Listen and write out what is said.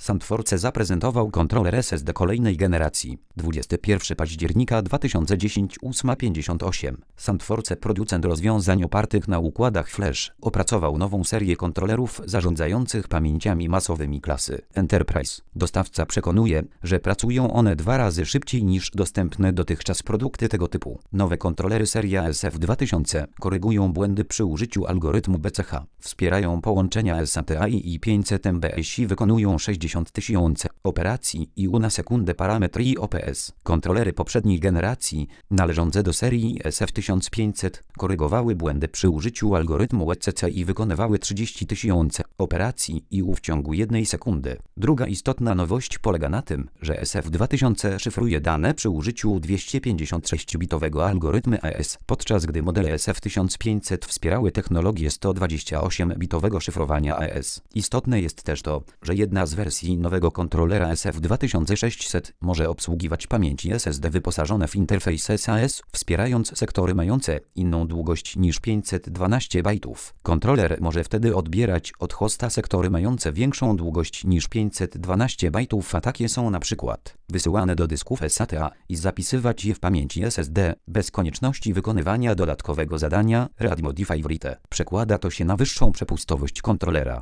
SandForce zaprezentował kontroler SSD kolejnej generacji. 21 października 2010 8:58. SandForce, producent rozwiązań opartych na układach flash, opracował nową serię kontrolerów zarządzających pamięciami masowymi klasy Enterprise. Dostawca przekonuje, że pracują one 2 razy szybciej niż dostępne dotychczas produkty tego typu. Nowe kontrolery serii SF2000 korygują błędy przy użyciu algorytmu BCH, wspierają połączenia SATA i 500 MBS i wykonują 60 000 operacji IU na sekundę parametry IOPS. Kontrolery poprzedniej generacji, należące do serii SF1500, korygowały błędy przy użyciu algorytmu ECC i wykonywały 30 000 operacji IU w ciągu 1 sekundy. Druga istotna nowość polega na tym, że SF2000 szyfruje dane przy użyciu 256-bitowego algorytmu ES, podczas gdy modele SF1500 wspierały technologię 128-bitowego szyfrowania ES. Istotne jest też to, że jedna z wersji nowego kontrolera SF2600 może obsługiwać pamięci SSD wyposażone w interfejs SAS, wspierając sektory mające inną długość niż 512 bajtów. Kontroler może wtedy odbierać od hosta sektory mające większą długość niż 512 bajtów, a takie są na przykład wysyłane do dysków SATA, i zapisywać je w pamięci SSD bez konieczności wykonywania dodatkowego zadania Read Modify Write. Przekłada to się na wyższą przepustowość kontrolera.